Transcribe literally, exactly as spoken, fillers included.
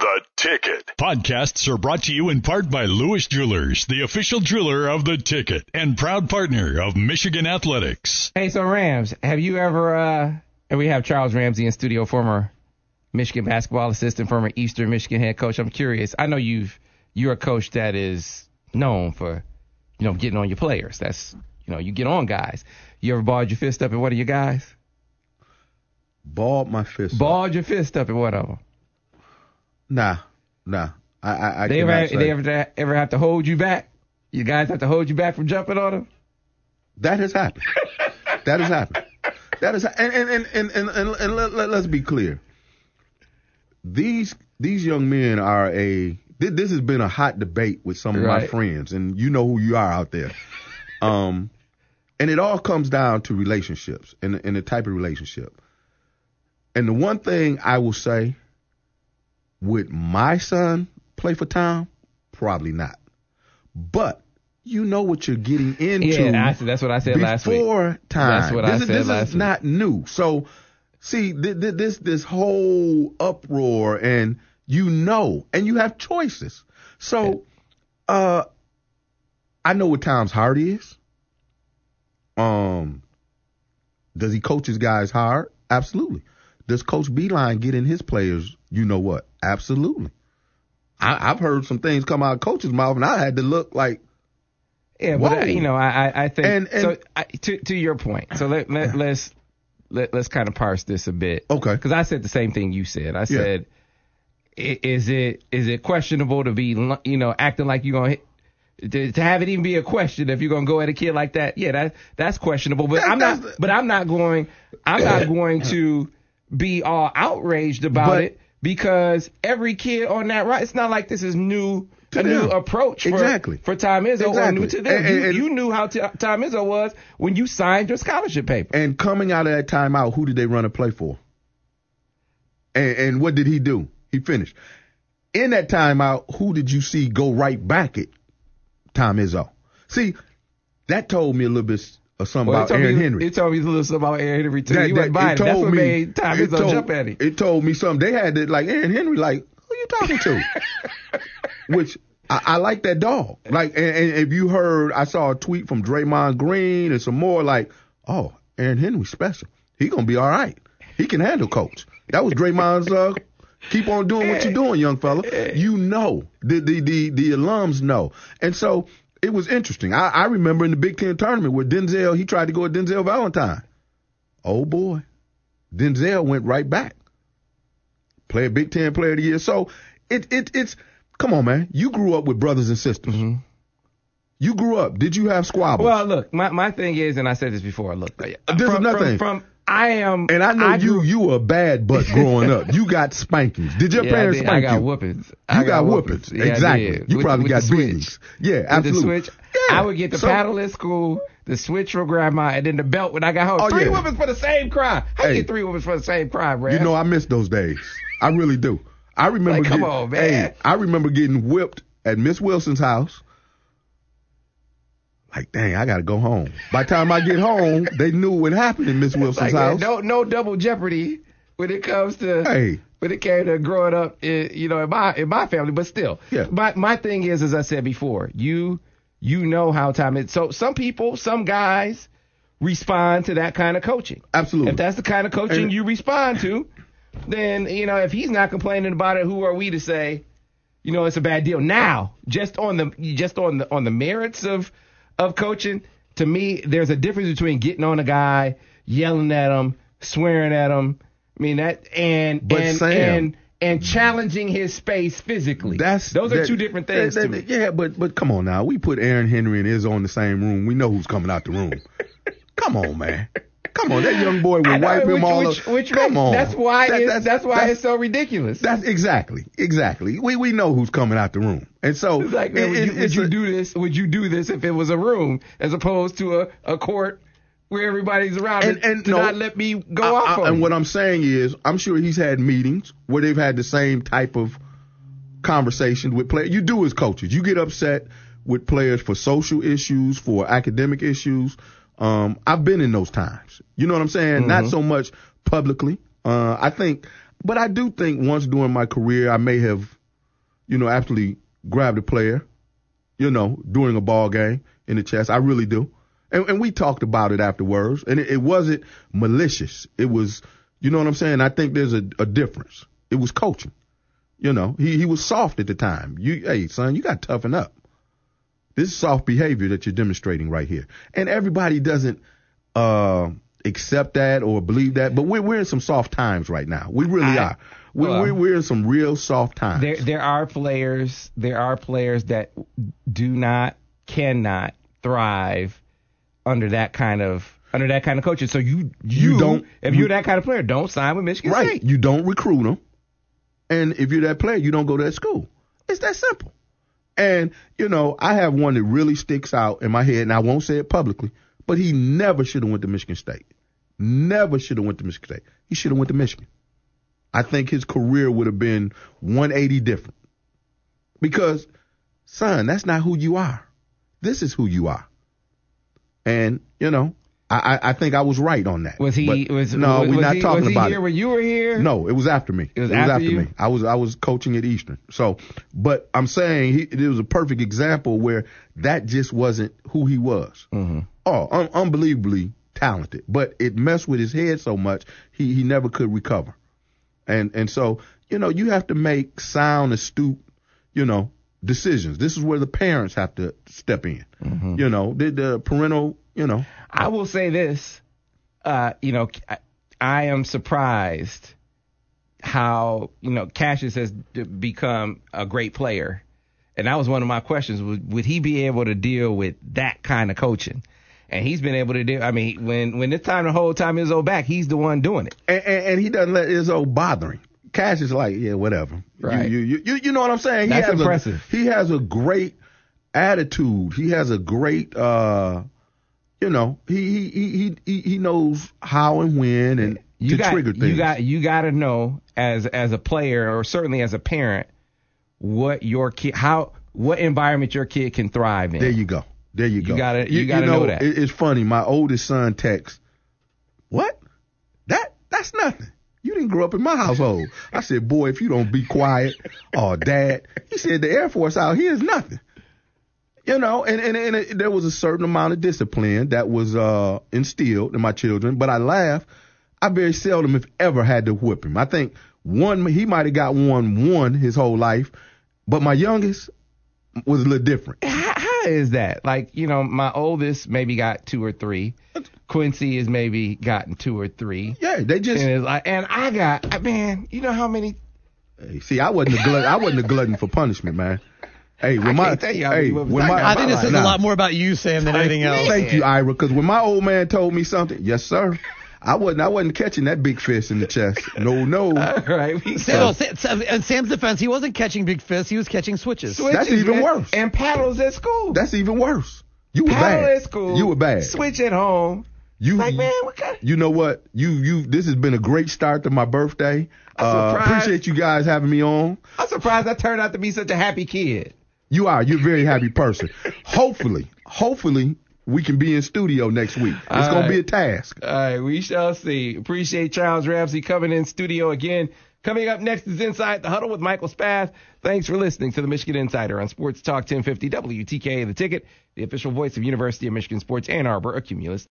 The Ticket. Podcasts are brought to you in part by Lewis Jewelers, the official jeweler of The Ticket and proud partner of Michigan Athletics. Hey, so Rams, have you ever, uh, and we have Charles Ramsey in studio, former Michigan basketball assistant, former Eastern Michigan head coach. I'm curious. I know you've, you're a coach that is known for, you know, getting on your players. That's, you know, you get on guys. You ever balled your fist up at one of your guys? Balled my fist Balled up. your fist up at one of them? Nah, nah. I, I, I they ever, cannot say. they ever, ever have to hold you back? You guys have to hold you back from jumping on them? That has happened. that has happened. That is, and and and and, and, and, and let, let, let's be clear. These these young men are a. This has been a hot debate with some of right. my friends, and you know who you are out there. Um, and it all comes down to relationships and, and the type of relationship. And the one thing I will say, would my son play for Tom? Probably not. But you know what you're getting into. Yeah, I, that's what I said last week. Before time. That's what this I is, said this last is week. not new. So, see, th- th- this this whole uproar, and you know, and you have choices. So, uh, I know what Tom's heart is. Um, does he coach his guys hard? Absolutely. Does Coach Beeline get in his players? You know what? Absolutely. I, I've heard some things come out of Coach's mouth, and I had to look like, yeah, but uh, you know, I I think and, and, so. I, to to your point, so let, let let's let, let's kind of parse this a bit, okay? Because I said the same thing you said. I said, yeah. is it is it questionable to be, you know, acting like you're gonna hit? To, to have it even be a question if you're gonna go at a kid like that? Yeah, that that's questionable. But that, I'm not. But I'm not going. I'm not going to be all outraged about but, it because every kid on that right. It's not like this is new. A them. new approach for, exactly. for Tom Izzo exactly. or new to them. And, you, and, you knew how t- Tom Izzo was when you signed your scholarship paper. And coming out of that timeout, who did they run a play for? And, and what did he do? He finished. In that timeout, who did you see go right back at Tom Izzo? See, that told me a little bit of something well, about Aaron me, Henry. It told me a little something about Aaron Henry, too. That, you that, wasn't buying it. That's what me, made Tom Izzo told, jump at him. It told me something. They had to, like, Aaron Henry, like, who you talking to? Which, I, I like that dog. Like, and, and if you heard, I saw a tweet from Draymond Green and some more, like, oh, Aaron Henry's special. He gonna be all right. He can handle Coach. That was Draymond's, uh, keep on doing what you're doing, young fella. You know. The, the, the, the alums know. And so, it was interesting. I, I remember in the Big Ten tournament where Denzel, he tried to go at Denzel Valentine. Oh, boy. Denzel went right back. Play a Big Ten Player of the Year. So, it, it it's, come on, man. You grew up with brothers and sisters. Mm-hmm. You grew up. Did you have squabbles? Well, look, my, my thing is, and I said this before, look. This from, is nothing. From, from, I am. And I know I you grew, you were a bad butt growing up. You got spankings. Did your yeah, parents I did. spank you? I got whoopings. You I got, got whoopings. whoopings. Yeah, exactly. You with, probably with got the switch. beatings. Yeah, with absolutely. The switch. Yeah. I would get the so, paddle at school, the switch from grandma, and then the belt when I got home. Oh, three yeah. whoopings for the same crime. How Hey. you get three whoopings for the same crime, Brad? You know, I miss those days. I really do. I remember. Like, come get, on, man. Hey, I remember getting whipped at Miss Wilson's house. Like, dang, I got to go home. By the time I get home, they knew what happened in Miss Wilson's like, house. No, no double jeopardy when it comes to Hey. when it came to growing up, in, you know, in my in my family. But still, Yeah. my my thing is, as I said before, you you know how time is. So some people, some guys respond to that kind of coaching. Absolutely. If that's the kind of coaching And- you respond to, then you know if he's not complaining about it, who are we to say, you know, it's a bad deal? Now, just on the just on the on the merits of of coaching, to me, there's a difference between getting on a guy, yelling at him, swearing at him. I mean that, and But and Sam, and and challenging his space physically. That's those are that- two different things that- to that- me. Yeah, but but come on now. We put Aaron Henry and Izzo in the same room. We know who's coming out the room. Come on, man. Come on, that young boy I will know, wipe which, him all which, up. which Come makes, on. That's why That- it's, that's, that's why that's, it's so ridiculous. That's exactly, exactly. We we know who's coming out the room, and so It's like, man, it- would, it- you, would it's you a- do this? Would you do this if it was a room as opposed to a, a court where everybody's around And- and, and to no, not let me go I- off I- on And you? what I'm saying is, I'm sure he's had meetings where they've had the same type of conversation with players. You do as coaches. You get upset with players for social issues, for academic issues. Um, I've been in those times. You know what I'm saying? Mm-hmm. Not so much publicly. Uh, I think But I do think once during my career, I may have, you know, actually grabbed a player, you know, during a ball game in the chest. I really do. And, and we talked about it afterwards. And it, it wasn't malicious. It was, you know what I'm saying? I think there's a, a difference. It was coaching. You know, he, he was soft at the time. You, hey, son, you got to toughen up. This is soft behavior that you're demonstrating right here. And everybody doesn't uh, accept that or believe that, but we're, we're in some soft times right now. We really I, are. We're, well, we're, we're in some real soft times. There, there are players, there are players that do not, cannot thrive under that kind of under that kind of coaching. So you, you, you don't, if you're that kind of player, don't sign with Michigan right. State. You don't recruit them. And if you're that player, you don't go to that school. It's that simple. And, you know, I have one that really sticks out in my head, and I won't say it publicly, but he never should have went to Michigan State. Never should have went to Michigan State. He should have went to Michigan. I think his career would have been one eighty different. Because, son, that's not who you are. This is who you are. And, you know, I, I think I was right on that. Was he? But was no? Was, we're was not he, talking was he about here it. when you were here? No, it was after me. It was, it was after, after you? me. I was I was coaching at Eastern. So, but I'm saying he, it was a perfect example where that just wasn't who he was. Mm-hmm. Oh, un- unbelievably talented, but it messed with his head so much he he never could recover. And and so you know you have to make sound, astute, you know, decisions. This is where the parents have to step in. Mm-hmm. You know, the, the parental. You know, I will say this. Uh, you know, I, I am surprised how, you know, Cassius has d- become a great player. And that was one of my questions. Would, would he be able to deal with that kind of coaching? And he's been able to do, I mean, when, when it's time to hold Tommy Izzo back, he's the one doing it. And, and, and he doesn't let Izzo bother him. Cassius is like, yeah, whatever. Right. You, you, you, you know what I'm saying? That's he has impressive. A, he has a great attitude. He has a great, uh, You know, he he he he knows how and when and you to got, trigger things. You got you got to know as as a player or certainly as a parent what your kid how what environment your kid can thrive in. There you go. There you go. You gotta you, you gotta you know, know that. It, it's funny. My oldest son texts, "What? That that's nothing. You didn't grow up in my household." I said, "Boy, if you don't be quiet, oh, Dad." He said, "The Air Force out here is nothing." You know, and, and, and it, there was a certain amount of discipline that was uh, instilled in my children. But I laugh. I very seldom, if ever, had to whip him. I think one, he might have got one one his whole life. But my youngest was a little different. How, how is that? Like, you know, my oldest maybe got two or three. Quincy has maybe gotten two or three. Yeah, they just. And, it's like, and I got, man, you know how many. Hey, see, I wasn't a glutton. I wasn't a glutton for punishment, man. Hey, when I my, can't tell you how hey, many when my, I think this says nah. a lot more about you, Sam, than anything else. Thank you, Ira, because when my old man told me something, yes, sir, I wasn't I wasn't catching that big fist in the chest. No, no. All right. Sam, no, Sam, Sam, in Sam's defense, he wasn't catching big fists. He was catching switches. Switches, That's even man. worse. And paddles at school. That's even worse. You were Paddle bad. at school. You were bad. Switch at home. You, like, man, what kind? You know what? You you. This has been a great start to my birthday. I'm Uh, surprised. appreciate you guys having me on. I'm surprised I turned out to be such a happy kid. You are. You're a very happy person. Hopefully, hopefully we can be in studio next week. It's All gonna right. be a task. All right, we shall see. Appreciate Charles Ramsey coming in studio again. Coming up next is Inside the Huddle with Michael Spath. Thanks for listening to the Michigan Insider on Sports Talk ten fifty W T K, The Ticket, the official voice of University of Michigan Sports Ann Arbor, a Cumulus.